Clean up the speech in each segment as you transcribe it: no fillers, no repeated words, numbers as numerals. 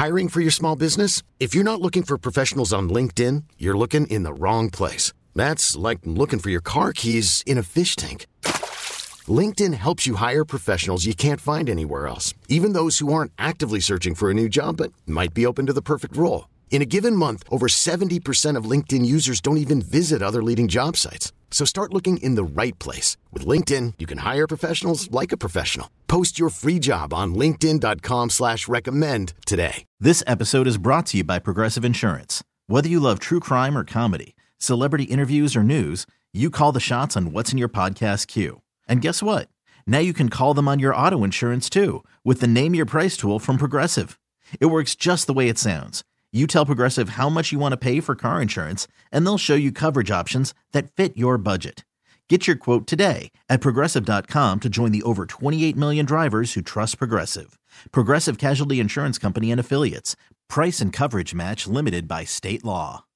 Hiring for your small business? If you're not looking for professionals on LinkedIn, you're looking in the wrong place. That's like looking for your car keys in a fish tank. LinkedIn helps you hire professionals you can't find anywhere else, even those who aren't actively searching for a new job but might be open to the perfect role. In a given month, over 70% of LinkedIn users don't even visit other leading job sites. So start looking in the right place. With LinkedIn, you can hire professionals like a professional. Post your free job on linkedin.com/recommend today. This episode is brought to you by Progressive Insurance. Whether you love true crime or comedy, celebrity interviews or news, you call the shots on what's in your podcast queue. And guess what? Now you can call them on your auto insurance too with the Name Your Price tool from Progressive. It works just the way it sounds. You tell Progressive how much you want to pay for car insurance, and they'll show you coverage options that fit your budget. Get your quote today at Progressive.com to join the over 28 million drivers who trust Progressive. Progressive Casualty Insurance Company and Affiliates. Price and coverage match limited by state law.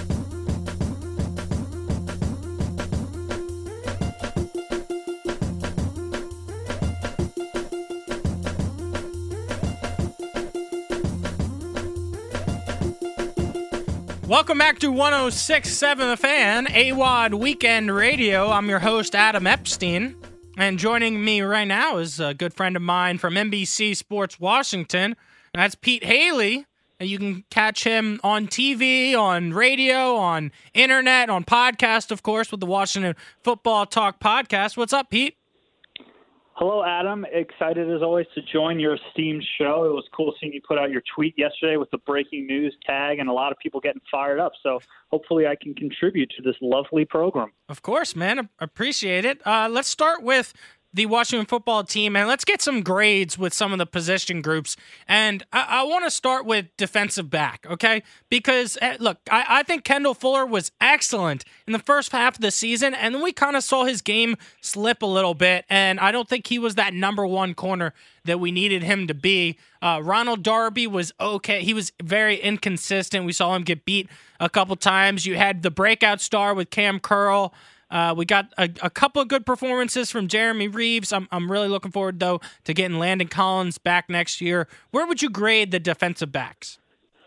Welcome back to 106.7 The Fan, AWOD Weekend Radio. I'm your host, Adam Epstein, and joining me right now is a good friend of mine from NBC Sports Washington. That's Pete Hailey, and you can catch him on TV, on radio, on internet, on podcast, of course, with the Washington Football Talk podcast. What's up, Pete? Hello, Adam. Excited as always to join your esteemed show. It was cool seeing you put out your tweet yesterday with the breaking news tag and a lot of people getting fired up. So hopefully I can contribute to this lovely program. Of course, man. Appreciate it. Let's start with the Washington football team, and let's get some grades with some of the position groups. And I want to start with defensive back, okay? Because, look, I think Kendall Fuller was excellent in the first half of the season, and then we kind of saw his game slip a little bit, and I don't think he was that number one corner that we needed him to be. Ronald Darby was okay. He was very inconsistent. We saw him get beat a couple times. You had the breakout star with Cam Curl. We got a couple of good performances from Jeremy Reeves. I'm really looking forward, though, to getting Landon Collins back next year. Where would you grade the defensive backs?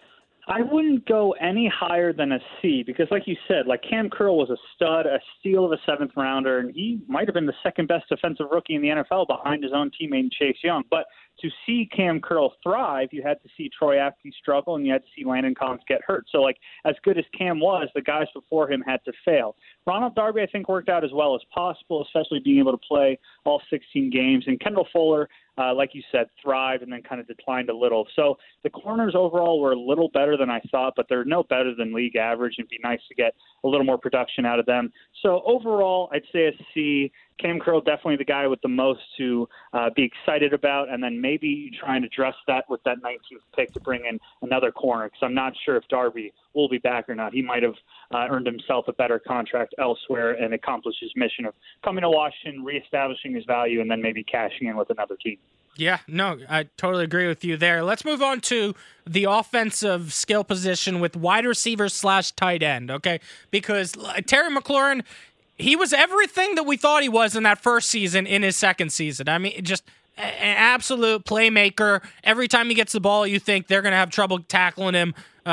I wouldn't go any higher than a C because, like you said, like Cam Curl was a stud, a steal of a seventh rounder, and he might have been the second best defensive rookie in the NFL behind his own teammate Chase Young. But to see Cam Curl thrive, you had to see Troy Apke struggle, and you had to see Landon Collins get hurt. So, like, as good as Cam was, the guys before him had to fail. Ronald Darby, I think, worked out as well as possible, especially being able to play all 16 games. And Kendall Fuller, like you said, thrived and then kind of declined a little. So the corners overall were a little better than I thought, but they're no better than league average. It'd be nice to get a little more production out of them. So overall, I'd say a C. Cam Curl, definitely the guy with the most to be excited about, and then maybe you try and address that with that 19th pick to bring in another corner, because I'm not sure if Darby will be back or not. He might have earned himself a better contract elsewhere and accomplished his mission of coming to Washington, reestablishing his value, and then maybe cashing in with another team. Yeah, no, I totally agree with you there. Let's move on to the offensive skill position with wide receiver / tight end, okay? Because Terry McLaurin, he was everything that we thought he was in that first season in his second season. I mean, just an absolute playmaker. Every time he gets the ball, you think they're going to have trouble tackling him.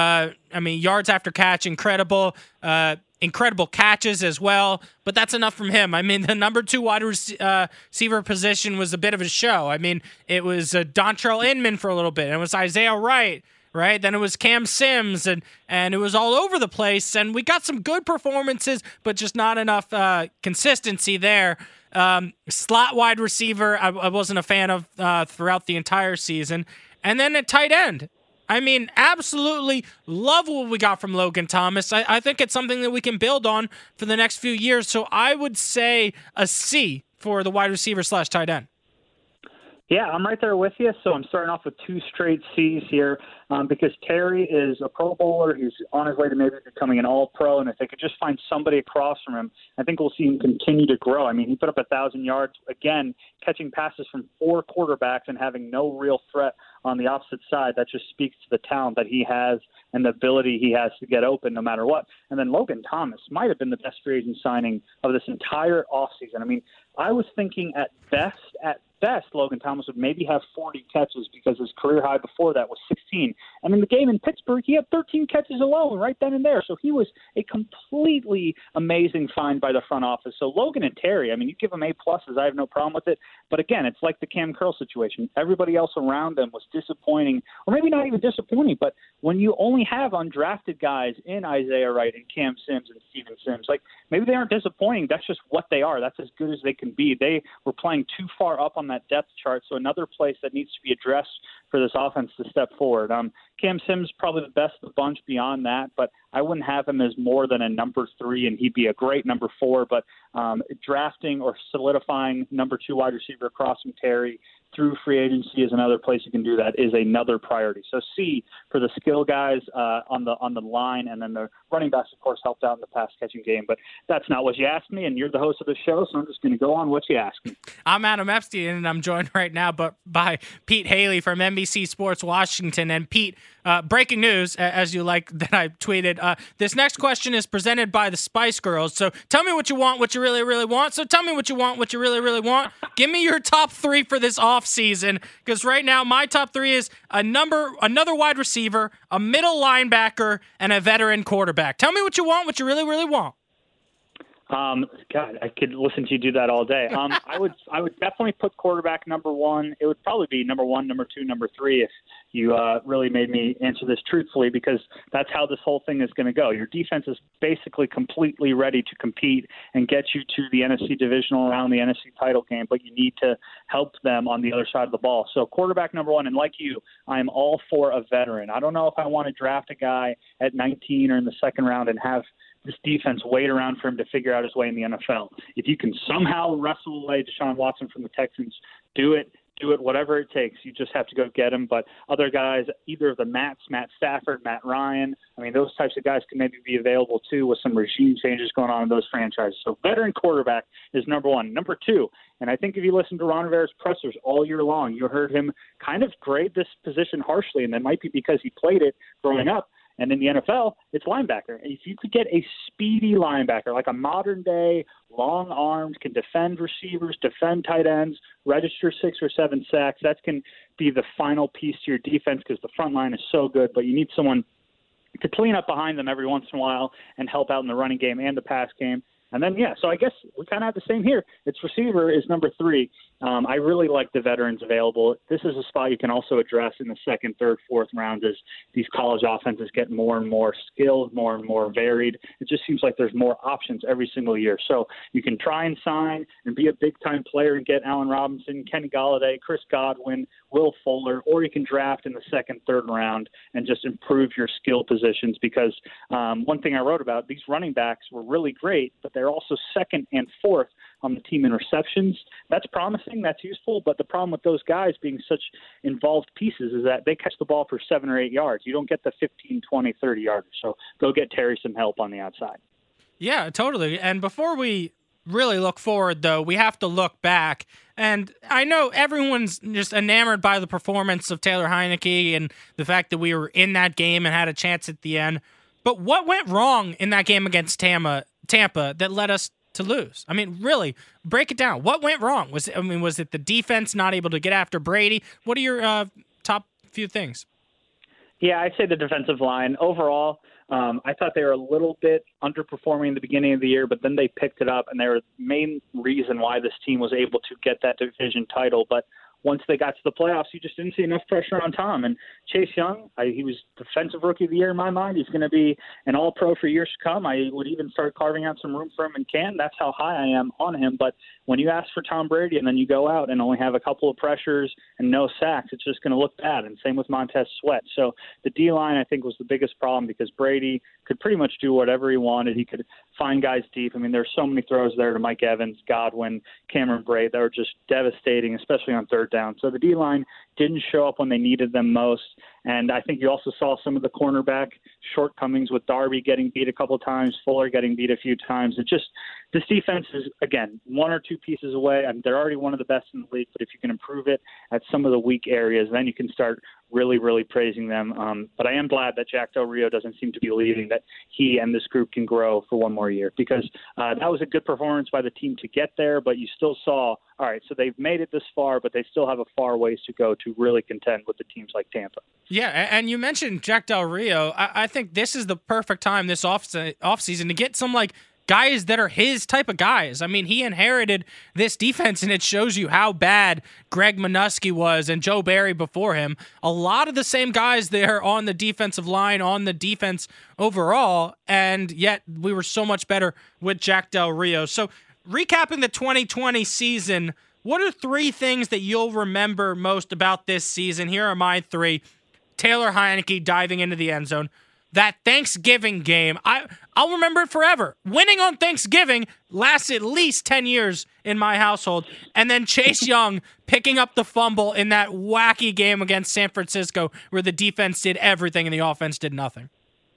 Yards after catch, incredible. Incredible catches as well, but that's enough from him. I mean, the number 2 wide receiver position was a bit of a show. I mean, it was Dontrell Inman for a little bit. It was Isaiah Wright, right? Then it was Cam Sims, and it was all over the place. And we got some good performances, but just not enough consistency there. Slot wide receiver, I wasn't a fan of throughout the entire season. And then at tight end, I mean, absolutely love what we got from Logan Thomas. I think it's something that we can build on for the next few years. So I would say a C for the wide receiver / tight end. Yeah, I'm right there with you. So I'm starting off with 2 straight C's here because Terry is a Pro Bowler. He's on his way to maybe becoming an All-Pro, and if they could just find somebody across from him, I think we'll see him continue to grow. I mean, he put up 1,000 yards, again, catching passes from 4 quarterbacks and having no real threat on the opposite side. That just speaks to the talent that he has and the ability he has to get open no matter what. And then Logan Thomas might have been the best free agent signing of this entire offseason. I mean, I was thinking at best, best, Logan Thomas would maybe have 40 catches because his career high before that was 16. And in the game in Pittsburgh, he had 13 catches alone right then and there. So he was a completely amazing find by the front office. So Logan and Terry, I mean, you give them A-pluses. I have no problem with it. But again, it's like the Cam Curl situation. Everybody else around them was disappointing, or maybe not even disappointing, but when you only have undrafted guys in Isaiah Wright and Cam Sims and Steven Sims, like maybe they aren't disappointing. That's just what they are. That's as good as they can be. They were playing too far up on that depth chart, so another place that needs to be addressed for this offense to step forward. Cam Sims probably the best of the bunch beyond that, but I wouldn't have him as more than a number 3, and he'd be a great number 4. But drafting or solidifying number 2 wide receiver across from Terry through free agency is another place you can do that, is another priority. So C for the skill guys on the line, and then the running backs, of course, helped out in the pass catching game. But that's not what you asked me, and you're the host of the show, so I'm just going to go on what you asked me. I'm Adam Epstein, and I'm joined right now by Pete Haley from NBC Sports Washington. And Pete, breaking news, as you like that I tweeted, this next question is presented by the Spice Girls. So tell me what you want, what you really, really want. So tell me what you want, what you really, really want. Give me your top 3 for this offseason, because right now my top 3 is another wide receiver, a middle linebacker, and a veteran quarterback. Tell me what you want, what you really, really want. God, I could listen to you do that all day. I would definitely put quarterback number 1. It would probably be number 1, number 2, number 3 if you really made me answer this truthfully, because that's how this whole thing is going to go. Your defense is basically completely ready to compete and get you to the NFC divisional round, the NFC title game, but you need to help them on the other side of the ball. So quarterback number 1, and like you, I'm all for a veteran. I don't know if I want to draft a guy at 19 or in the second round and have this defense wait around for him to figure out his way in the NFL. If you can somehow wrestle away Deshaun Watson from the Texans, do it, whatever it takes. You just have to go get him. But other guys, either of the Matt Stafford, Matt Ryan, I mean, those types of guys can maybe be available too with some regime changes going on in those franchises. So veteran quarterback is number 1. Number 2, and I think if you listen to Ron Rivera's pressers all year long, you heard him kind of grade this position harshly, and that might be because he played it growing up. And in the NFL, it's linebacker. If you could get a speedy linebacker, like a modern-day, long-armed, can defend receivers, defend tight ends, register 6 or 7 sacks, that can be the final piece to your defense because the front line is so good. But you need someone to clean up behind them every once in a while and help out in the running game and the pass game. And then, so I guess we kind of have the same here. Its receiver is number 3. I really like the veterans available. This is a spot you can also address in the second, third, fourth rounds as these college offenses get more and more skilled, more and more varied. It just seems like there's more options every single year. So you can try and sign and be a big-time player and get Allen Robinson, Kenny Golladay, Chris Godwin, Will Fuller, or you can draft in the second, third round and just improve your skill positions because one thing I wrote about, these running backs were really great, but they're also second and fourth on the team in receptions. That's promising. That's useful. But the problem with those guys being such involved pieces is that they catch the ball for 7 or 8 yards. You don't get the 15, 20, 30 yarders. So go get Terry some help on the outside. Yeah, totally. And before we really look forward, though, we have to look back. And I know everyone's just enamored by the performance of Taylor Heinicke and the fact that we were in that game and had a chance at the end. But what went wrong in that game against Tampa that led us to lose? I mean, really, break it down. What went wrong? Was it the defense not able to get after Brady? What are your top few things? Yeah, I'd say the defensive line. Overall, I thought they were a little bit underperforming in the beginning of the year, but then they picked it up, and they were the main reason why this team was able to get that division title. But once they got to the playoffs, you just didn't see enough pressure on Tom. And Chase Young, he was Defensive Rookie of the Year in my mind. He's going to be an All-Pro for years to come. I would even start carving out some room for him in Canton. That's how high I am on him. But when you ask for Tom Brady and then you go out and only have a couple of pressures and no sacks, it's just going to look bad. And same with Montez Sweat. So the D-line, I think, was the biggest problem because Brady could pretty much do whatever he wanted. He could find guys deep. I mean, there's so many throws there to Mike Evans, Godwin, Cameron Brate that were just devastating, especially on third down. So the D-line didn't show up when they needed them most. And I think you also saw some of the cornerback shortcomings with Darby getting beat a couple times, Fuller getting beat a few times. This defense is, again, one or two pieces away. I mean, they're already one of the best in the league, but if you can improve it at some of the weak areas, then you can start really, really praising them. But I am glad that Jack Del Rio doesn't seem to be leaving, that he and this group can grow for one more year, because that was a good performance by the team to get there, but you still saw, all right, so they've made it this far, but they still have a far ways to go to really contend with the teams like Tampa. Yeah, and you mentioned Jack Del Rio. I think this is the perfect time this offseason to get some, guys that are his type of guys. I mean, he inherited this defense, and it shows you how bad Greg Minuski was and Joe Barry before him. A lot of the same guys there on the defensive line, on the defense overall, and yet we were so much better with Jack Del Rio. So, recapping the 2020 season, what are three things that you'll remember most about this season? Here are my three. Taylor Heinicke diving into the end zone. That Thanksgiving game, I'll remember it forever. Winning on Thanksgiving lasts at least 10 years in my household. And then Chase Young picking up the fumble in that wacky game against San Francisco where the defense did everything and the offense did nothing.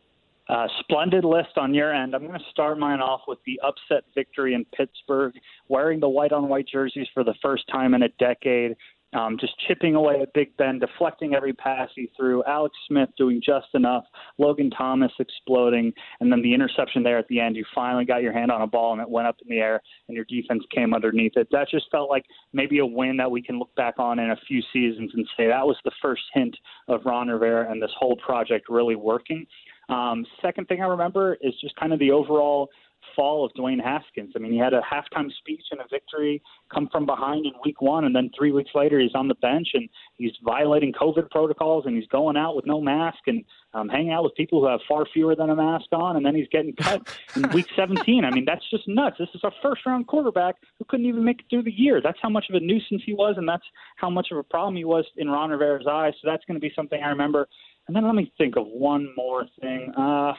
Splendid list on your end. I'm going to start mine off with the upset victory in Pittsburgh, wearing the white-on-white jerseys for the first time in a decade. Just chipping away at Big Ben, deflecting every pass he threw, Alex Smith doing just enough, Logan Thomas exploding, and then the interception there at the end. You finally got your hand on a ball and it went up in the air and your defense came underneath it. That just felt like maybe a win that we can look back on in a few seasons and say that was the first hint of Ron Rivera and this whole project really working. Second thing I remember is just kind of the overall fall of Dwayne Haskins. I mean, he had a halftime speech and a victory come from behind in week one, and then 3 weeks later he's on the bench and he's violating COVID protocols and he's going out with no mask and hanging out with people who have far fewer than a mask on, and then he's getting cut in week 17. I mean, that's just nuts. This is a first-round quarterback who couldn't even make it through the year. That's how much of a nuisance he was, and that's how much of a problem he was in Ron Rivera's eyes. So that's going to be something I remember. And then let me think of one more thing.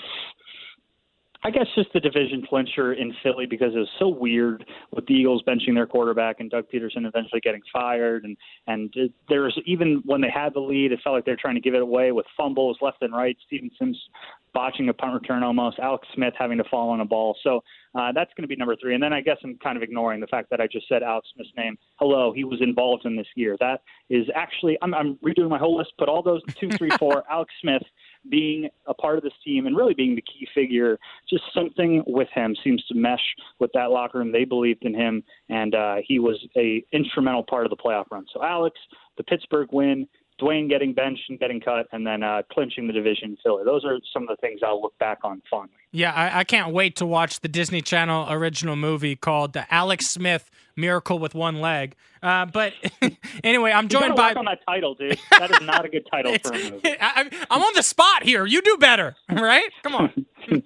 I guess just the division clincher in Philly, because it was so weird with the Eagles benching their quarterback and Doug Peterson eventually getting fired. And there was, even when they had the lead, it felt like they were trying to give it away with fumbles left and right. Steven Sims botching a punt return almost. Alex Smith having to fall on a ball. So that's going to be number three. And then I guess I'm kind of ignoring the fact that I just said Alex Smith's name. Hello, he was involved in this year. That is actually, I'm redoing my whole list, put all those 2, 3, 4, Alex Smith being a part of this team and really being the key figure. Just something with him seems to mesh with that locker room. They believed in him, and he was a instrumental part of the playoff run. So Alex, the Pittsburgh win, Dwayne getting benched and getting cut, and then clinching the division in Philly. Those are some of the things I'll look back on fondly. Yeah, I can't wait to watch the Disney Channel original movie called The Alex Smith Miracle with One Leg. But anyway, I'm joined by... work on that title, dude. That is not a good title for a movie. I'm on the spot here. You do better, right? Come on.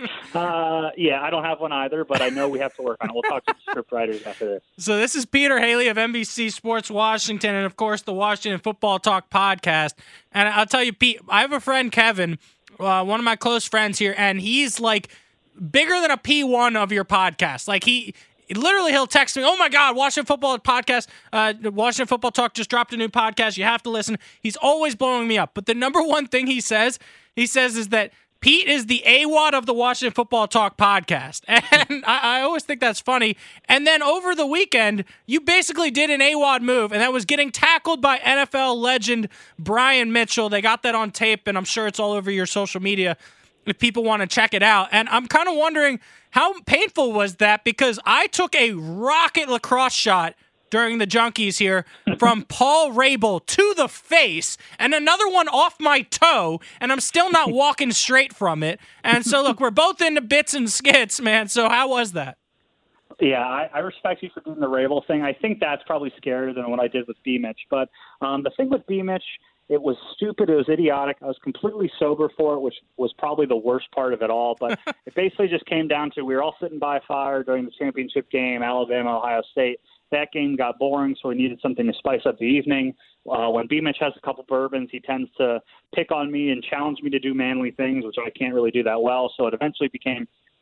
Yeah, I don't have one either, but I know we have to work on it. We'll talk to the script writers after this. So this is Peter Haley of NBC Sports Washington and, of course, the Washington Football Talk podcast. And I'll tell you, Pete, I have a friend, Kevin, one of my close friends here, and he's like bigger than a P1 of your podcast. Like he'll text me, oh my God, Washington Football Podcast, Washington Football Talk just dropped a new podcast. You have to listen. He's always blowing me up. But the number one thing he says is that Pete is the AWOD of the Washington Football Talk podcast. And I always think that's funny. And then over the weekend, you basically did an AWOD move, and that was getting tackled by NFL legend Brian Mitchell. They got that on tape, and I'm sure it's all over your social media if people want to check it out. And I'm kind of wondering, how painful was that? Because I took a rocket lacrosse shot during the Junkies here from Paul Rabel to the face and another one off my toe, and I'm still not walking straight from it. And so, look, we're both into bits and skits, man. So how was that? Yeah, I respect you for doing the Rabel thing. I think that's probably scarier than what I did with B-Mitch. But the thing with B-Mitch, it was stupid. It was idiotic. I was completely sober for it, which was probably the worst part of it all. But it basically just came down to, we were all sitting by a fire during the championship game, Alabama, Ohio State. That game got boring, so we needed something to spice up the evening. When B-Mitch has a couple bourbons, he tends to pick on me and challenge me to do manly things, which I can't really do that well. So it eventually became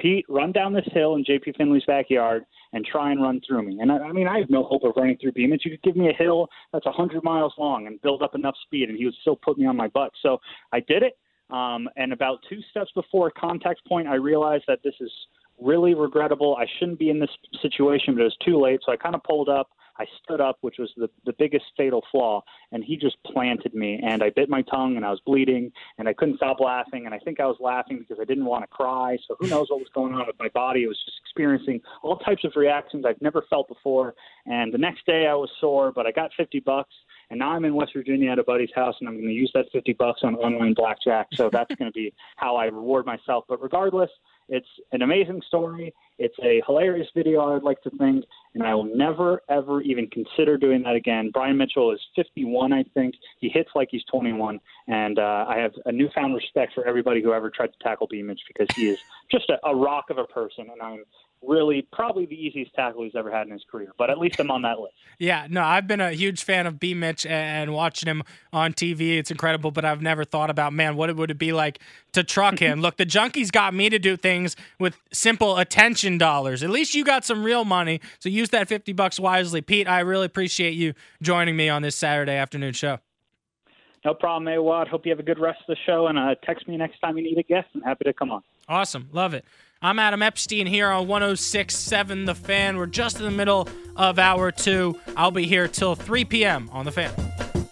Pete, run down this hill in JP Finley's backyard and try and run through me. And I mean, I have no hope of running through Beamish. You could give me a hill that's 100 miles long and build up enough speed, and he would still put me on my butt. So I did it. And about 2 steps before contact point, I realized that this is really regrettable. I shouldn't be in this situation, but it was too late. So I kind of pulled up. I stood up, which was the biggest fatal flaw, and he just planted me, and I bit my tongue, and I was bleeding, and I couldn't stop laughing, and I think I was laughing because I didn't want to cry, so who knows what was going on with my body. I was just experiencing all types of reactions I've never felt before, and the next day I was sore, but I got $50, and now I'm in West Virginia at a buddy's house, and I'm going to use that $50 on online blackjack, so that's going to be how I reward myself. But regardless, it's an amazing story. It's a hilarious video, I would like to think, and I will never, ever even consider doing that again. Brian Mitchell is 51, I think. He hits like he's 21, and I have a newfound respect for everybody who ever tried to tackle Beamish because he is just a rock of a person, and I'm really probably the easiest tackle he's ever had in his career, but at least I'm on that list. Yeah, no, I've been a huge fan of B. Mitch and watching him on TV. It's incredible, but I've never thought about, man, what would it be like to truck him? Look, the junkies got me to do things with simple attention dollars. At least you got some real money, so use that $50 wisely. Pete, I really appreciate you joining me on this Saturday afternoon show. No problem, Awad. Hope you have a good rest of the show, and text me next time you need a guest. I'm happy to come on. Awesome. Love it. I'm Adam Epstein here on 106.7 The Fan. We're just in the middle of hour 2. I'll be here till 3 p.m. on The Fan.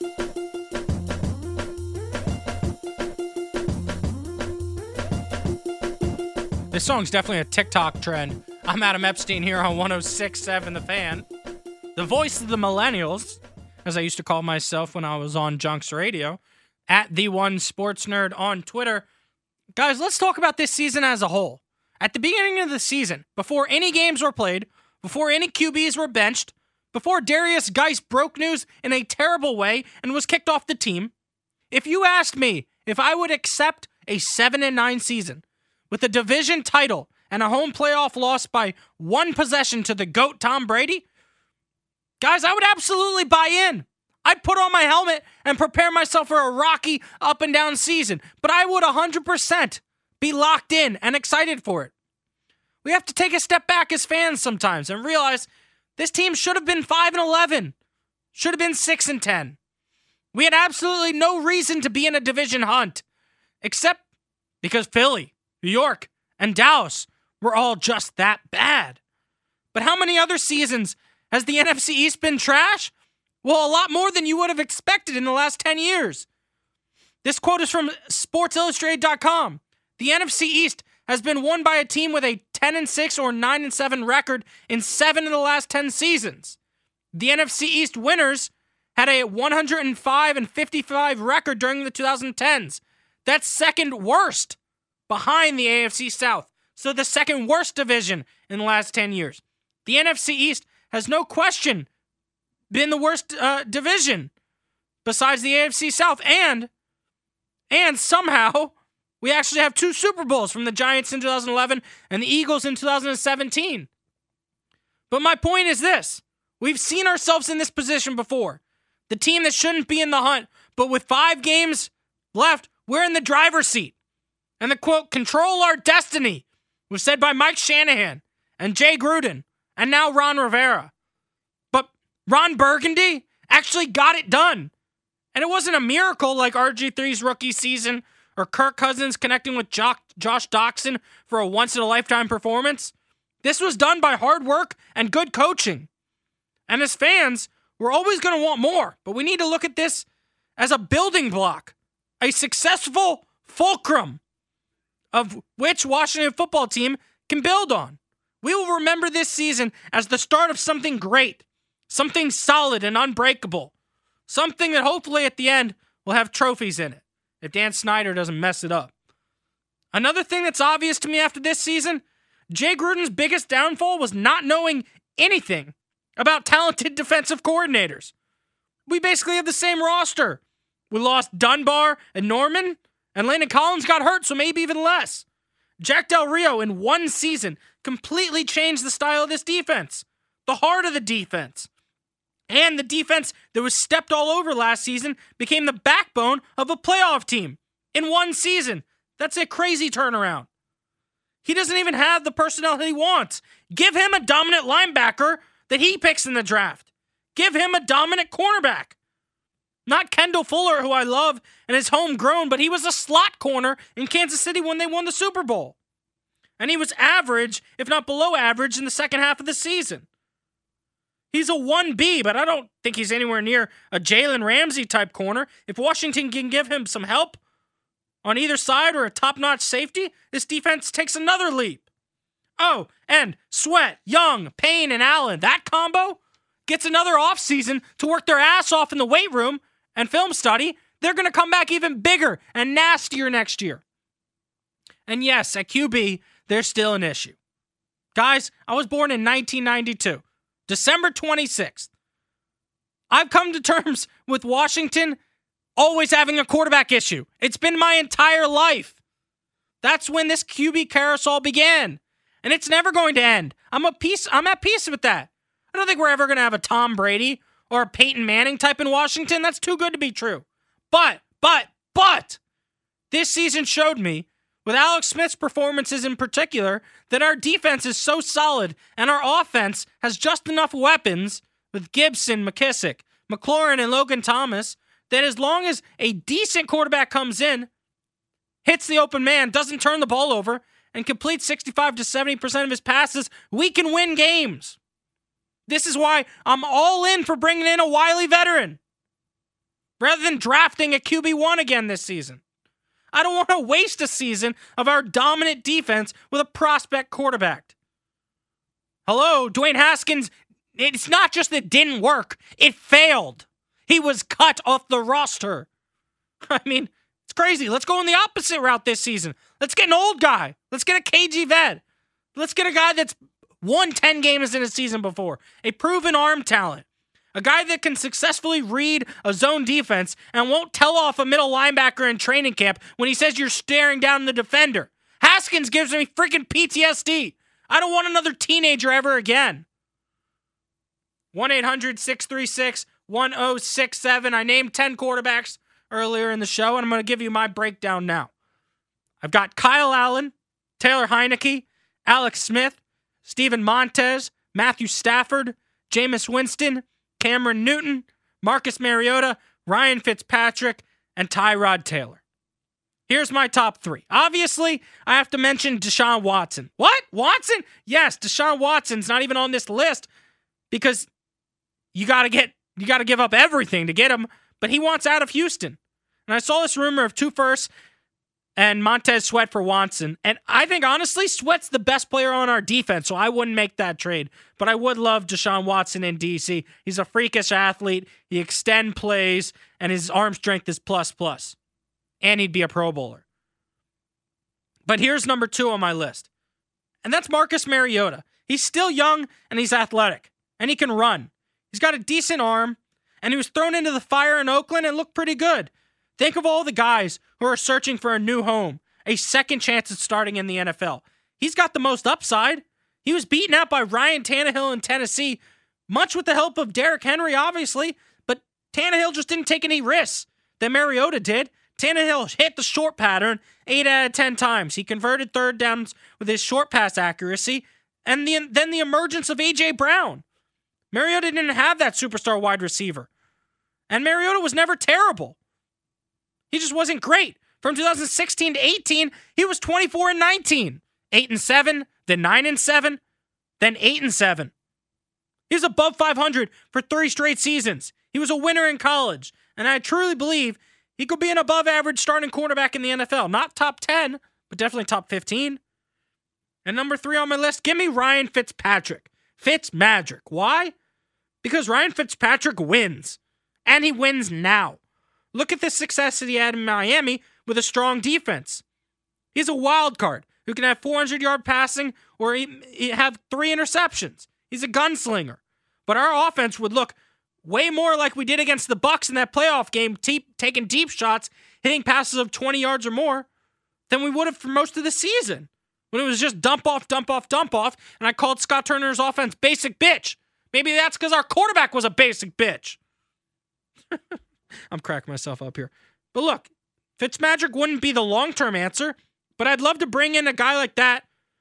This song's definitely a TikTok trend. I'm Adam Epstein here on 106.7 The Fan. The voice of the millennials, as I used to call myself when I was on Junks Radio, at The One Sports Nerd on Twitter. Guys, let's talk about this season as a whole. At the beginning of the season, before any games were played, before any QBs were benched, before Darius Geis broke news in a terrible way and was kicked off the team, if you asked me if I would accept a 7-9 season with a division title and a home playoff loss by 1 possession to the GOAT Tom Brady, guys, I would absolutely buy in. I'd put on my helmet and prepare myself for a rocky up and down season, but I would 100% be locked in and excited for it. We have to take a step back as fans sometimes and realize this team should have been 5-11, should have been 6-10. We had absolutely no reason to be in a division hunt, except because Philly, New York, and Dallas were all just that bad. But how many other seasons has the NFC East been trash? Well, a lot more than you would have expected in the last 10 years. This quote is from SportsIllustrated.com. The NFC East has been won by a team with a 10-6 or 9-7 record in 7 of the last 10 seasons. The NFC East winners had a 105-55 record during the 2010s. That's second worst behind the AFC South. So the second worst division in the last 10 years. The NFC East has no question been the worst division besides the AFC South. And somehow we actually have 2 Super Bowls from the Giants in 2011 and the Eagles in 2017. But my point is this. We've seen ourselves in this position before. The team that shouldn't be in the hunt, but with 5 games left, we're in the driver's seat. And the quote, control our destiny, was said by Mike Shanahan and Jay Gruden and now Ron Rivera. But Ron Burgundy actually got it done. And it wasn't a miracle like RG3's rookie season or Kirk Cousins connecting with Josh Doxson for a once-in-a-lifetime performance. This was done by hard work and good coaching. And as fans, we're always going to want more, but we need to look at this as a building block, a successful fulcrum of which Washington football team can build on. We will remember this season as the start of something great, something solid and unbreakable, something that hopefully at the end will have trophies in it, if Dan Snyder doesn't mess it up. Another thing that's obvious to me after this season, Jay Gruden's biggest downfall was not knowing anything about talented defensive coordinators. We basically have the same roster. We lost Dunbar and Norman, and Landon Collins got hurt, so maybe even less. Jack Del Rio in 1 season completely changed the style of this defense, the heart of the defense. And the defense that was stepped all over last season became the backbone of a playoff team in 1 season. That's a crazy turnaround. He doesn't even have the personnel that he wants. Give him a dominant linebacker that he picks in the draft. Give him a dominant cornerback. Not Kendall Fuller, who I love and is homegrown, but he was a slot corner in Kansas City when they won the Super Bowl. And he was average, if not below average, in the second half of the season. He's a 1B, but I don't think he's anywhere near a Jalen Ramsey type corner. If Washington can give him some help on either side or a top-notch safety, this defense takes another leap. Oh, and Sweat, Young, Payne, and Allen, that combo gets another offseason to work their ass off in the weight room and film study. They're going to come back even bigger and nastier next year. And yes, at QB, there's still an issue. Guys, I was born in 1992, December 26th. I've come to terms with Washington always having a quarterback issue. It's been my entire life. That's when this QB carousel began. And it's never going to end. I'm at peace with that. I don't think we're ever going to have a Tom Brady or a Peyton Manning type in Washington. That's too good to be true. But, this season showed me, with Alex Smith's performances in particular, that our defense is so solid and our offense has just enough weapons with Gibson, McKissick, McLaurin, and Logan Thomas that as long as a decent quarterback comes in, hits the open man, doesn't turn the ball over, and completes 65 to 70% of his passes, we can win games. This is why I'm all in for bringing in a wily veteran rather than drafting a QB1 again this season. I don't want to waste a season of our dominant defense with a prospect quarterback. Hello, Dwayne Haskins, it's not just that it didn't work, it failed. He was cut off the roster. I mean, it's crazy. Let's go in the opposite route this season. Let's get an old guy. Let's get a KG vet. Let's get a guy that's won 10 games in a season before. A proven arm talent. A guy that can successfully read a zone defense and won't tell off a middle linebacker in training camp when he says you're staring down the defender. Haskins gives me freaking PTSD. I don't want another teenager ever again. 1-800-636-1067. I named 10 quarterbacks earlier in the show, and I'm going to give you my breakdown now. I've got Kyle Allen, Taylor Heineke, Alex Smith, Steven Montez, Matthew Stafford, Jameis Winston, Cameron Newton, Marcus Mariota, Ryan Fitzpatrick, and Tyrod Taylor. Here's my top three. Obviously, I have to mention Deshaun Watson. What? Watson? Yes, Deshaun Watson's not even on this list because you got to give up everything to get him, but he wants out of Houston. And I saw this rumor of 2 firsts and Montez Sweat for Watson. And I think, honestly, Sweat's the best player on our defense, so I wouldn't make that trade. But I would love Deshaun Watson in D.C. He's a freakish athlete. He extend plays, and his arm strength is plus. And he'd be a Pro Bowler. But here's number 2 on my list. And that's Marcus Mariota. He's still young, and he's athletic. And he can run. He's got a decent arm, and he was thrown into the fire in Oakland and looked pretty good. Think of all the guys who are searching for a new home, a second chance at starting in the NFL. He's got the most upside. He was beaten out by Ryan Tannehill in Tennessee, much with the help of Derrick Henry, obviously, but Tannehill just didn't take any risks that Mariota did. Tannehill hit the short pattern 8 out of 10 times. He converted third downs with his short pass accuracy, and then the emergence of A.J. Brown. Mariota didn't have that superstar wide receiver. And Mariota was never terrible. He just wasn't great. From 2016 to 18, he was 24-19. 8-7, then 9-7, then 8-7. He was above 500 for 3 straight seasons. He was a winner in college. And I truly believe he could be an above-average starting quarterback in the NFL. Not top 10, but definitely top 15. And number 3 on my list, give me Ryan Fitzpatrick. Fitzmagic. Why? Because Ryan Fitzpatrick wins. And he wins now. Look at the success that he had in Miami with a strong defense. He's a wild card who can have 400-yard passing or have 3 interceptions. He's a gunslinger. But our offense would look way more like we did against the Bucs in that playoff game, taking deep shots, hitting passes of 20 yards or more, than we would have for most of the season, when it was just dump off, and I called Scott Turner's offense basic bitch. Maybe that's because our quarterback was a basic bitch. I'm cracking myself up here. But look, Fitzmagic wouldn't be the long-term answer, but I'd love to bring in a guy like that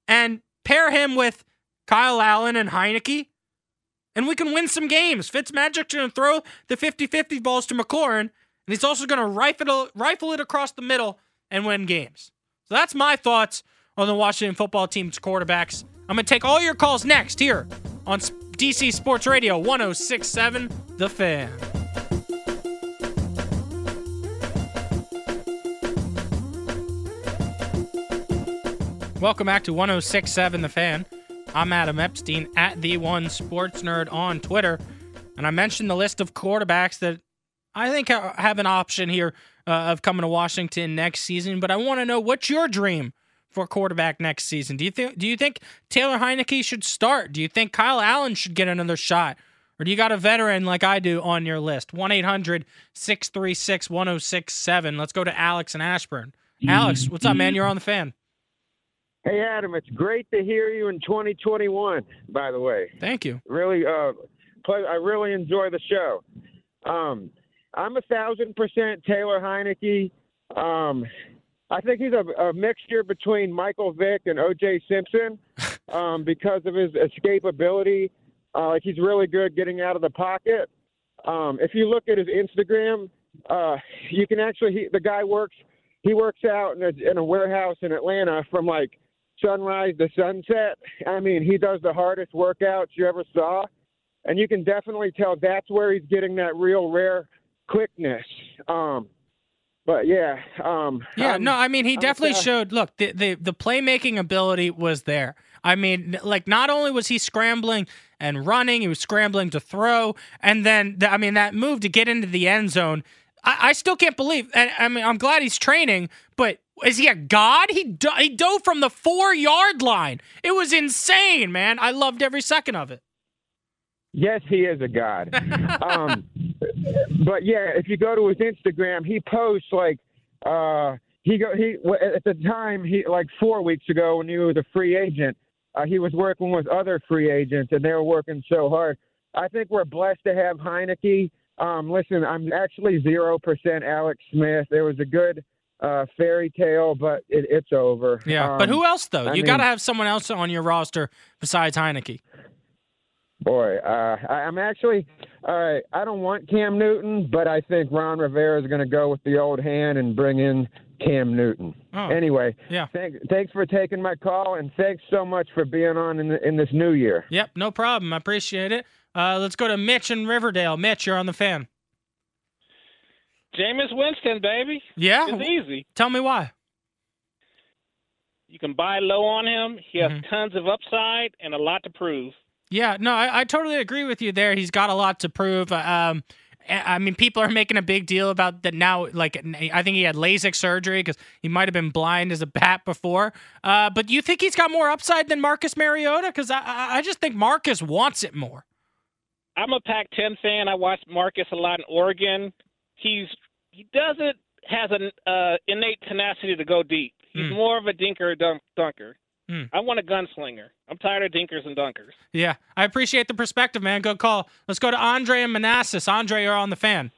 and pair him with Kyle Allen and Heineke, and we can win some games. Fitzmagic's going to throw the 50-50 balls to McLaurin, and he's also going to rifle it across the middle and win games. So that's my thoughts on the Washington football team's quarterbacks. I'm going to take all your calls next here on DC Sports Radio 106.7 The Fan. Welcome back to 106.7 The Fan. I'm Adam Epstein at The One Sports Nerd on Twitter. And I mentioned the list of quarterbacks that I think have an option here of coming to Washington next season. But I want to know, what's your dream for quarterback next season? Do you think Taylor Heineke should start? Do you think Kyle Allen should get another shot? Or do you got a veteran like I do on your list? 1-800-636-1067. Let's go to Alex in Ashburn. Alex, what's up, man? You're on The Fan. Hey, Adam, it's great to hear you in 2021, by the way. Thank you. Really, I really enjoy the show. I'm 1,000% Taylor Heineke. I think he's a mixture between Michael Vick and O.J. Simpson because of his escapability. He's really good getting out of the pocket. If you look at his Instagram, you can actually the guy works out in a warehouse in Atlanta from like sunrise to sunset. I mean, he does the hardest workouts you ever saw, and you can definitely tell that's where he's getting that real rare quickness. But yeah. He definitely showed, look, the playmaking ability was there. I mean, like, not only was he scrambling and running, he was scrambling to throw, and then, that move to get into the end zone, I still can't believe, and I mean, I'm glad he's training, but is he a god? He dove from the 4-yard line. It was insane, man. I loved every second of it. Yes, he is a god. But yeah, if you go to his Instagram, he posts like at the time, like 4 weeks ago when he was a free agent, he was working with other free agents and they were working so hard. I think we're blessed to have Heineke. Listen, I'm actually 0% Alex Smith. It was a good fairy tale, but it's over. Yeah, but who else though? You got to have someone else on your roster besides Heineke. Boy, I'm actually all right. I don't want Cam Newton, but I think Ron Rivera is going to go with the old hand and bring in Cam Newton. Oh, anyway, yeah. Thanks for taking my call, and thanks so much for being on in this new year. Yep, no problem. I appreciate it. Let's go to Mitch in Riverdale. Mitch, you're on The Fan. Jameis Winston, baby. Yeah? It's easy. Tell me why. You can buy low on him. He has tons of upside and a lot to prove. Yeah, no, I totally agree with you there. He's got a lot to prove. I mean, people are making a big deal about that now. Like, I think he had LASIK surgery because he might have been blind as a bat before. But you think he's got more upside than Marcus Mariota? Because I just think Marcus wants it more. I'm a Pac-10 fan. I watched Marcus a lot in Oregon. He has an innate tenacity to go deep. He's more of a dinker dunker. I want a gunslinger. I'm tired of dinkers and dunkers. Yeah, I appreciate the perspective, man. Good call. Let's go to Andre and Manassas. Andre, you're on The Fan.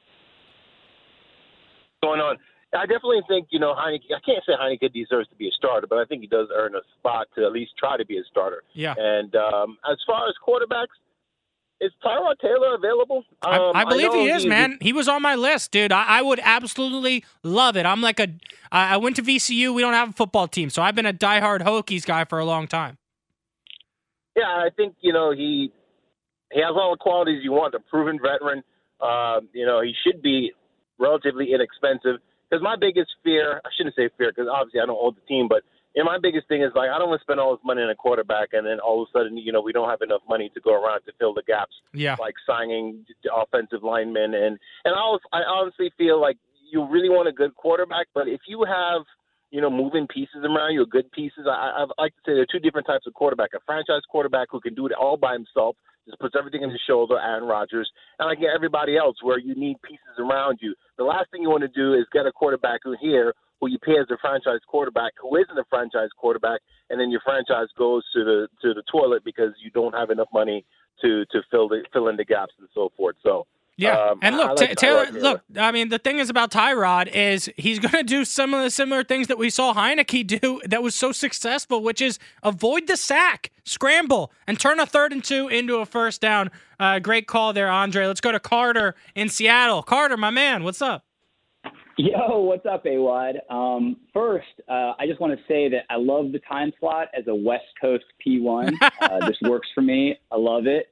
Going on. I definitely think, Heineke, I can't say Heineke deserves to be a starter, but I think he does earn a spot to at least try to be a starter. Yeah. And as far as quarterbacks, is Tyrod Taylor available? I believe he is, man. He was on my list, dude. I would absolutely love it. I went to VCU. We don't have a football team, so I've been a diehard Hokies guy for a long time. Yeah, I think, he has all the qualities you want, a proven veteran. He should be relatively inexpensive. Because my biggest fear, I shouldn't say fear because obviously I don't own the team, but my biggest thing is, I don't want to spend all this money on a quarterback and then all of a sudden, we don't have enough money to go around to fill the gaps. Yeah. Like signing offensive linemen. And I honestly feel like you really want a good quarterback, but if you have, moving pieces around you, good pieces, I like to say there are two different types of quarterback. A franchise quarterback who can do it all by himself, just puts everything on his shoulder, Aaron Rodgers, and like everybody else where you need pieces around you. The last thing you want to do is get a quarterback who you pay as a franchise quarterback who isn't a franchise quarterback, and then your franchise goes to the toilet because you don't have enough money to fill in the gaps and so forth. So Yeah, and look, Taylor. Tyrod. Look, I mean, the thing is about Tyrod is he's going to do some of the similar things that we saw Heineke do that was so successful, which is avoid the sack, scramble, and turn a 3rd and 2 into a first down. Great call there, Andre. Let's go to Carter in Seattle. Carter, my man, what's up? Yo, what's up, AWOD? First, I just want to say that I love the time slot as a West Coast P1. This works for me. I love it.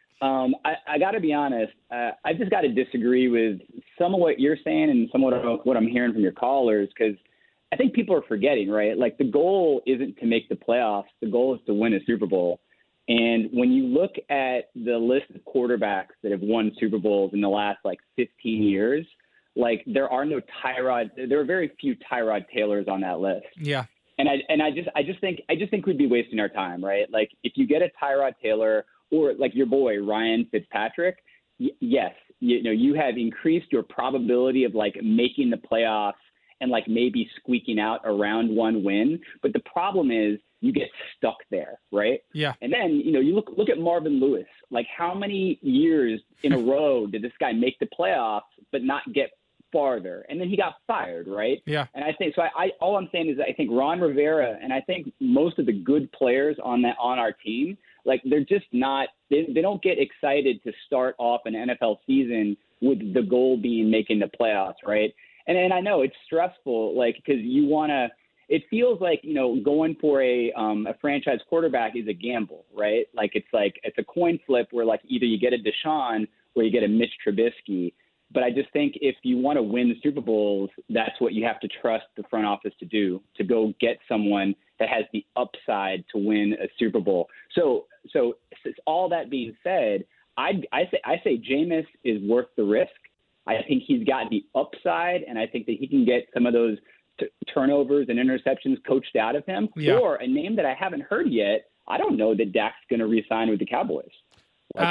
I got to be honest. I just got to disagree with some of what you're saying and some of what I'm hearing from your callers, because I think people are forgetting, right? Like, the goal isn't to make the playoffs. The goal is to win a Super Bowl. And when you look at the list of quarterbacks that have won Super Bowls in the last, 15 years, there are no Tyrod. There are very few Tyrod Taylors on that list. Yeah. And I just think we'd be wasting our time, right? Like, if you get a Tyrod Taylor or like your boy Ryan Fitzpatrick, yes, you have increased your probability of making the playoffs and maybe squeaking out around one win. But the problem is you get stuck there, right? Yeah. And then you look at Marvin Lewis. Like, how many years in a row did this guy make the playoffs but not get farther? And then he got fired, right? Yeah. And I think so. All I'm saying is that I think Ron Rivera and I think most of the good players on our team, they're just not. They don't get excited to start off an NFL season with the goal being making the playoffs, right? And I know it's stressful, because you want to. It feels like going for a franchise quarterback is a gamble, right? It's a coin flip where either you get a Deshaun or you get a Mitch Trubisky. But I just think if you want to win the Super Bowls, that's what you have to trust the front office to do, to go get someone that has the upside to win a Super Bowl. So all that being said, I say Jameis is worth the risk. I think he's got the upside, and I think that he can get some of those turnovers and interceptions coached out of him. Yeah. Or a name that I haven't heard yet, I don't know that Dak's going to re-sign with the Cowboys. He's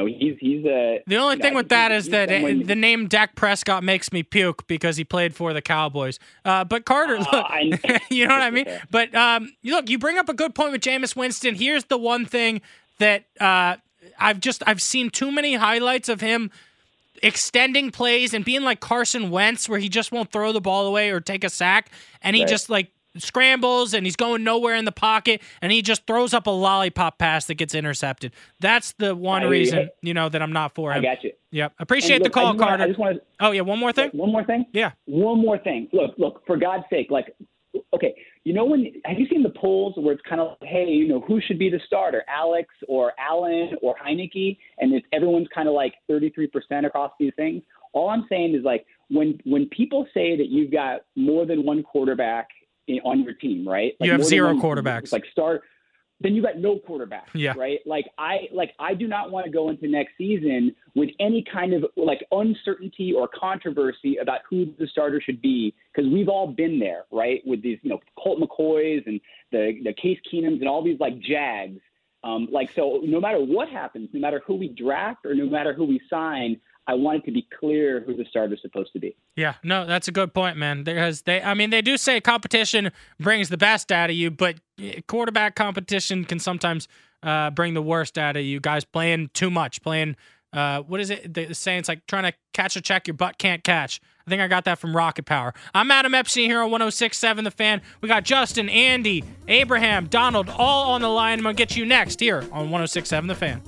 the only thing with that is that the name Dak Prescott makes me puke because he played for the Cowboys. But Carter, look, you know what I mean? But look, you bring up a good point with Jameis Winston. Here's the one thing that I've seen too many highlights of him extending plays and being like Carson Wentz, where he just won't throw the ball away or take a sack, and he just scrambles and he's going nowhere in the pocket and he just throws up a lollipop pass that gets intercepted. That's the one reason, that I'm not for him. I got you. Yep. Appreciate the call, Carter. One more thing? One more thing? Yeah. One more thing. Look, for God's sake, okay, have you seen the polls where it's kind of hey, who should be the starter, Alex or Allen or Heineke? And everyone's kind of 33% across these things. All I'm saying is when people say that you've got more than one quarterback on your team, right? You have 0 quarterbacks. Then you got no quarterback, right? I do not want to go into next season with any kind of uncertainty or controversy about who the starter should be, because we've all been there, right? With these, Colt McCoys and the Case Keenums and all these Jags. So no matter what happens, no matter who we draft or no matter who we sign, I want it to be clear who the starter is supposed to be. Yeah, no, that's a good point, man. They do say competition brings the best out of you, but quarterback competition can sometimes bring the worst out of you. Guys playing too much, playing what is it? The saying it's like trying to catch a check your butt can't catch. I think I got that from Rocket Power. I'm Adam Epstein here on 106.7 The Fan. We got Justin, Andy, Abraham, Donald, all on the line. I'm gonna get you next here on 106.7 The Fan.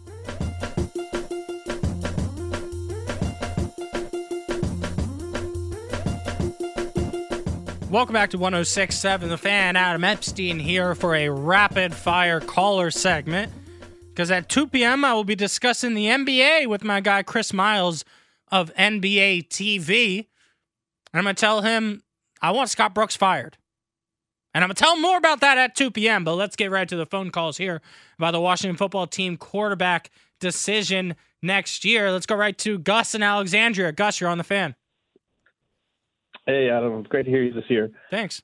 Welcome back to 106.7 The Fan. Adam Epstein here for a rapid-fire caller segment. Because at 2 p.m., I will be discussing the NBA with my guy Chris Miles of NBA TV. And I'm going to tell him I want Scott Brooks fired. And I'm going to tell him more about that at 2 p.m. But let's get right to the phone calls here about the Washington football team quarterback decision next year. Let's go right to Gus in Alexandria. Gus, you're on The Fan. Hey, Adam. It's great to hear you this year. Thanks.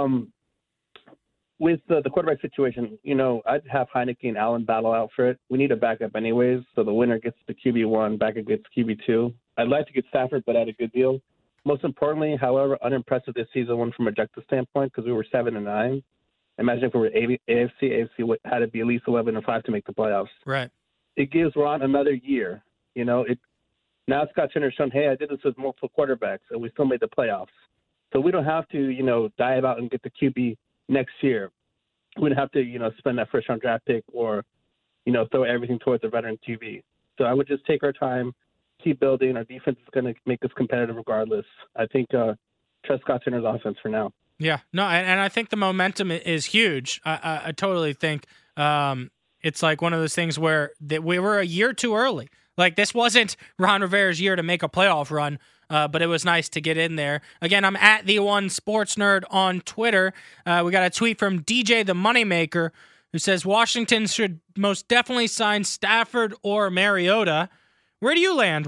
With the quarterback situation, I'd have Heineke and Allen battle out for it. We need a backup anyways, so the winner gets the QB1, backup gets QB2. I'd like to get Stafford, but at a good deal. Most importantly, however, unimpressive this season one from a objective standpoint because we were 7-9. Imagine if we were AFC had to be at least 11-5 to make the playoffs. Right. It gives Ron another year. Now Scott Turner's shown, hey, I did this with multiple quarterbacks, and we still made the playoffs. So we don't have to, dive out and get the QB next year. We don't have to, spend that first-round draft pick or, throw everything towards a veteran QB. So I would just take our time, keep building. Our defense is going to make us competitive regardless. I think trust Scott Turner's offense for now. Yeah, no, and I think the momentum is huge. I totally think it's like one of those things where we were a year too early. Like, this wasn't Ron Rivera's year to make a playoff run, but it was nice to get in there. Again, I'm at the One Sports Nerd on Twitter. We got a tweet from DJ the Moneymaker who says Washington should most definitely sign Stafford or Mariota. Where do you land?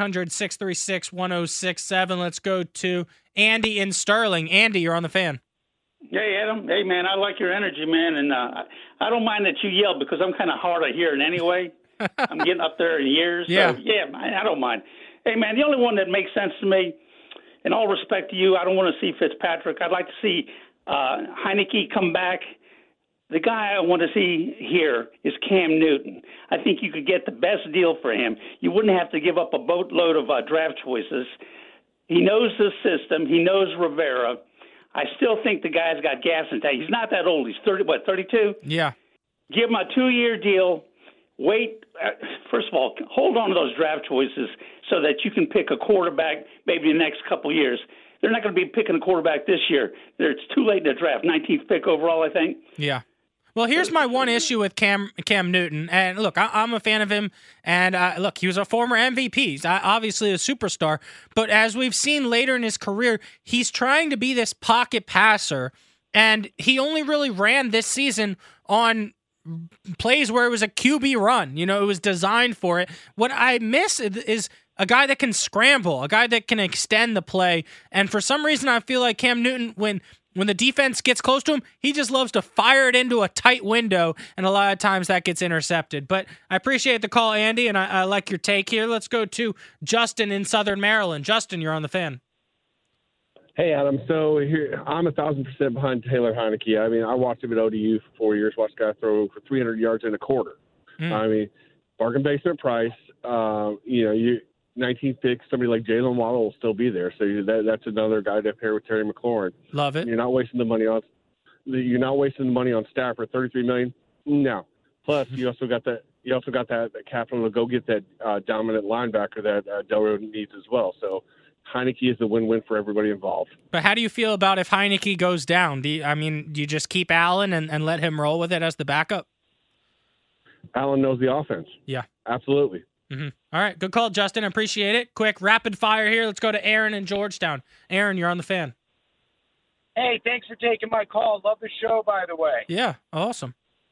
1-800-636-1067. Let's go to Andy in Sterling. Andy, you're on the Fan. Hey, Adam. Hey, man, I like your energy, man. And I don't mind that you yell because I'm kind of hard of hearing anyway. I'm getting up there in years. Yeah. So, yeah, man, I don't mind. Hey, man, the only one that makes sense to me, in all respect to you, I don't want to see Fitzpatrick. I'd like to see Heineke come back. The guy I want to see here is Cam Newton. I think you could get the best deal for him. You wouldn't have to give up a boatload of draft choices. He knows the system. He knows Rivera. I still think the guy's got gas in tank. He's not that old. He's 32? Yeah. Give him a 2-year deal. Wait. First of all, hold on to those draft choices so that you can pick a quarterback maybe the next couple of years. They're not going to be picking a quarterback this year. It's too late in the draft. 19th pick overall, I think. Yeah. Well, here's my one issue with Cam Newton. And look, I'm a fan of him. And look, he was a former MVP. He's obviously a superstar. But as we've seen later in his career, he's trying to be this pocket passer. And he only really ran this season on plays where it was a QB run. It was designed for it. What I miss is a guy that can scramble, a guy that can extend the play. And for some reason, I feel like Cam Newton, when the defense gets close to him, he just loves to fire it into a tight window, and a lot of times that gets intercepted. But I appreciate the call, Andy, and I like your take here. Let's go to Justin in Southern Maryland. Justin, you're on the Fan. Hey, Adam. So here, I'm 1,000% behind Taylor Heineke. I mean, I watched him at ODU for 4 years, watched a guy throw for 300 yards in a quarter. I mean, bargain basement price. You 19th pick, somebody like Jalen Waddle will still be there. So that's another guy to pair with Terry McLaurin. Love it. You're not wasting the money on Stafford. $33 million. No. Plus, you also got that capital to go get that dominant linebacker that Delro needs as well. So Heineke is the win-win for everybody involved. But how do you feel about if Heineke goes down? Do you just keep Allen and let him roll with it as the backup? Allen knows the offense. Yeah. Absolutely. Mm-hmm. All right. Good call, Justin. Appreciate it. Quick, rapid fire here. Let's go to Aaron in Georgetown. Aaron, you're on the Fan. Hey, thanks for taking my call. Love the show, by the way. Yeah. Awesome.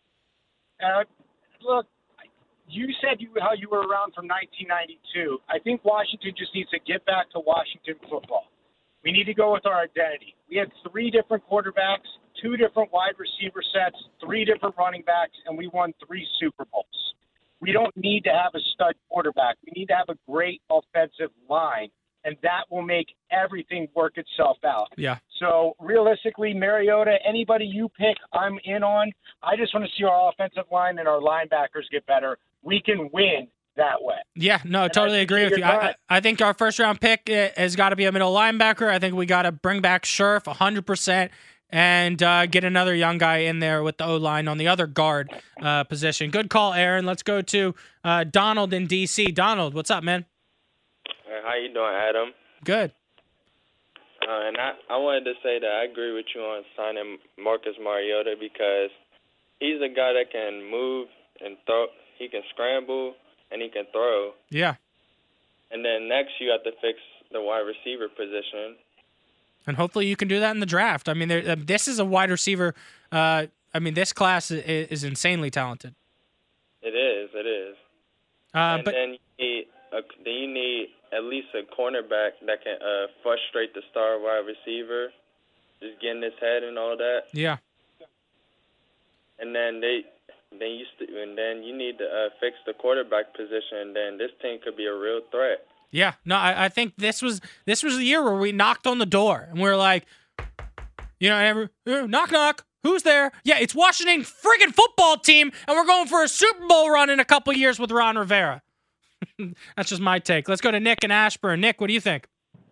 Look, you said how you were around from 1992. I think Washington just needs to get back to Washington football. We need to go with our identity. We had 3 different quarterbacks, 2 different wide receiver sets, 3 different running backs, and we won 3 Super Bowls. We don't need to have a stud quarterback. We need to have a great offensive line, and that will make everything work itself out. Yeah. So realistically, Mariota, anybody you pick, I'm in on. I just want to see our offensive line and our linebackers get better. We can win that way. Yeah, no, totally agree with you. I think our first-round pick has got to be a middle linebacker. I think we got to bring back Scherf 100%. And get another young guy in there with the O-line on the other guard position. Good call, Aaron. Let's go to Donald in D.C. Donald, what's up, man? How you doing, Adam? Good. And I wanted to say that I agree with you on signing Marcus Mariota because he's a guy that can move and throw. He can scramble and he can throw. Yeah. And then next you have to fix the wide receiver position. And hopefully you can do that in the draft. I mean, this is a wide receiver. This class is insanely talented. It is. But then you need at least a cornerback that can frustrate the star wide receiver, just getting his head and all that. Yeah. And then you need to fix the quarterback position. And then this team could be a real threat. Yeah, no, I think this was the year where we knocked on the door and we were like, knock, knock, who's there? Yeah, it's Washington friggin' football team, and we're going for a Super Bowl run in a couple years with Ron Rivera. That's just my take. Let's go to Nick in Ashburn. Nick, what do you think?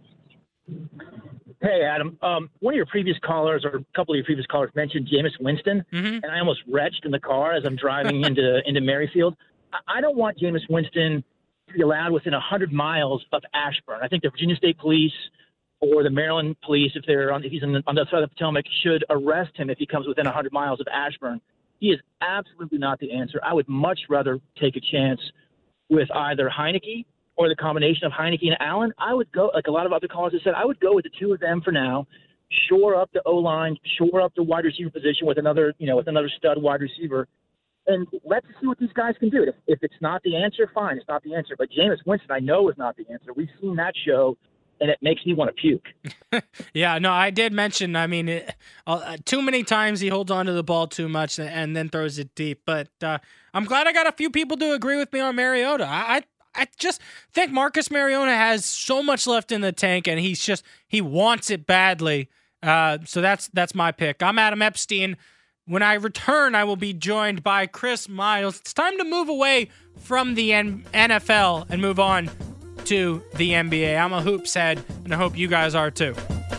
Hey, Adam. One of your previous callers, or a couple of your previous callers, mentioned Jameis Winston, and I almost retched in the car as I'm driving into Merrifield. I don't want Jameis Winston to be allowed within 100 miles of Ashburn. I think the Virginia State Police or the Maryland Police, if he's on the other side of the Potomac, should arrest him if he comes within 100 miles of Ashburn. He is absolutely not the answer. I would much rather take a chance with either Heinicke or the combination of Heinicke and Allen. I would go, like a lot of other callers have said, I would go with the two of them for now, shore up the O-line, shore up the wide receiver position with another stud wide receiver, and let's see what these guys can do. If it's not the answer, fine, it's not the answer. But Jameis Winston, I know, is not the answer. We've seen that show, and it makes me want to puke. Yeah, no, I did mention, too many times he holds on to the ball too much and then throws it deep. But I'm glad I got a few people to agree with me on Mariota. I just think Marcus Mariota has so much left in the tank, and he wants it badly. So that's my pick. I'm Adam Epstein. When I return, I will be joined by Chris Miles. It's time to move away from the NFL and move on to the NBA. I'm a hoops head, and I hope you guys are too.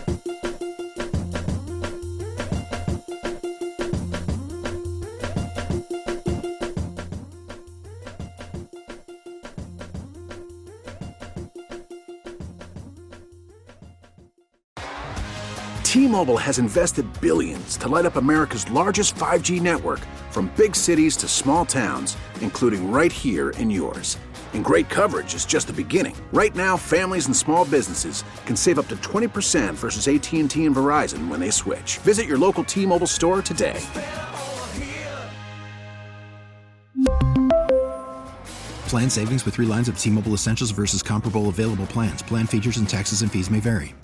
T-Mobile has invested billions to light up America's largest 5G network, from big cities to small towns, including right here in yours. And great coverage is just the beginning. Right now, families and small businesses can save up to 20% versus AT&T and Verizon when they switch. Visit your local T-Mobile store today. Plan savings with 3 lines of T-Mobile Essentials versus comparable available plans. Plan features and taxes and fees may vary.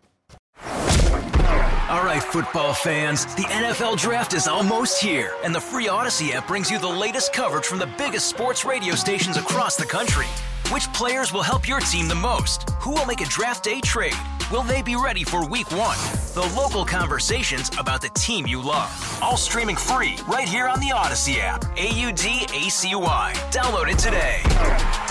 All right, football fans, the NFL Draft is almost here, and the free Odyssey app brings you the latest coverage from the biggest sports radio stations across the country. Which players will help your team the most? Who will make a draft day trade? Will they be ready for Week 1? The local conversations about the team you love. All streaming free right here on the Odyssey app. AUDACY. Download it today.